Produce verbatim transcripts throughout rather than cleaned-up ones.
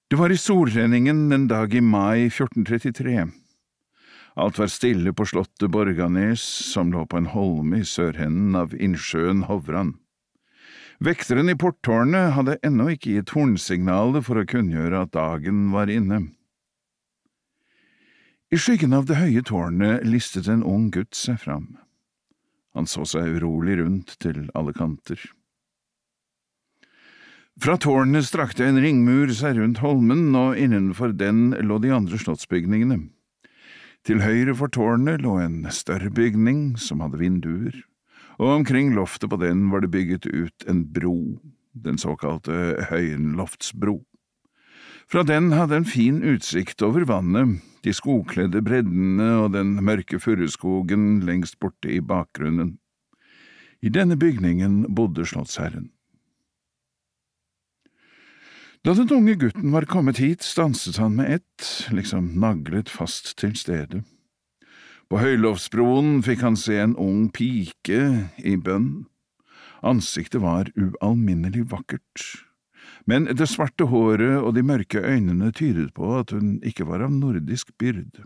Det var i solrenningen en dag i mai fjorten trettitre. Alt var stille på slottet Borganes, som lå på en holme i sørhenden av innsjøen Hovran. Vekteren i porttårnet hadde ennå ikke gitt hornsignalet for å kunngjøre at dagen var inne. I skyggen av det høye tårnet listet en ung gutt seg fram. Han så seg urolig rundt til alle kanter. Fra tårnet strakte en ringmur seg rundt holmen, og innenfor den lå de andre slottsbygningene. Til høyre for tårnet lå en større bygning som hadde vinduer, og omkring loftet på den var det bygget ut en bro, den såkalte Høyenloftsbro. Fra den hadde en fin utsikt over vannet, de skogkledde breddene og den mørke furuskogen lengst borte i bakgrunnen. I denne bygningen bodde slottsherren. Da den unge gutten var kommet hit, stanset han med ett, liksom naglet fast til stedet. På Høyloftsbroen fikk han se en ung pike i bønn. Ansiktet var ualminnelig vakkert, men det svarte håret og de mørke øynene tydet på at hun ikke var av nordisk byrd.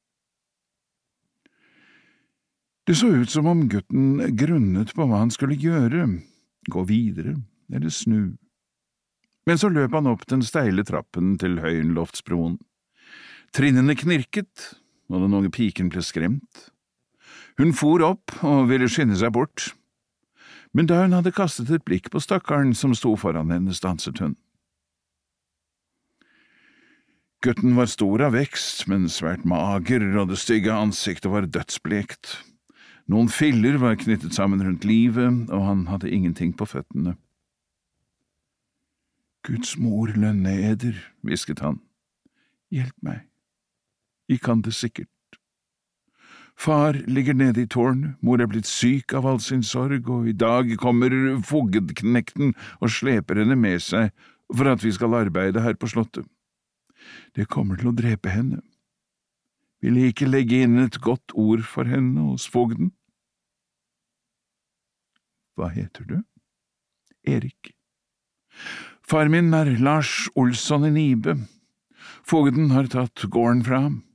Det så ut som om gutten grunnet på hva han skulle gjøre, gå videre eller snu. Men så løp han opp den steile trappen til Høyenloftsbroen. Trinnene knirket, og den unge piken ble skremt. Hun for opp og ville skynde seg bort, men da hun hadde kastet et blikk på stakkaren som sto foran henne, stanset hun. Gutten var stor av vekst, men svært mager, og det stygge ansiktet var dødsblekt. Noen filler var knyttet sammen rundt livet, og han hadde ingenting på føttene. Guds mor lønne eder, hvisket han. Hjelp meg. Jeg kan det sikkert. Far ligger nede i tårnet, mor er blitt syk av all sin sorg, og i dag kommer fogedknekten og sleper henne med seg for at vi skal arbeide her på slottet. Det kommer til å drepe henne. Vil jeg ikke legge inn et godt ord for henne hos fogden? Hva heter du? Erik. Far min er Lars Olsson i Nibe. Fogden har tatt gården fra ham.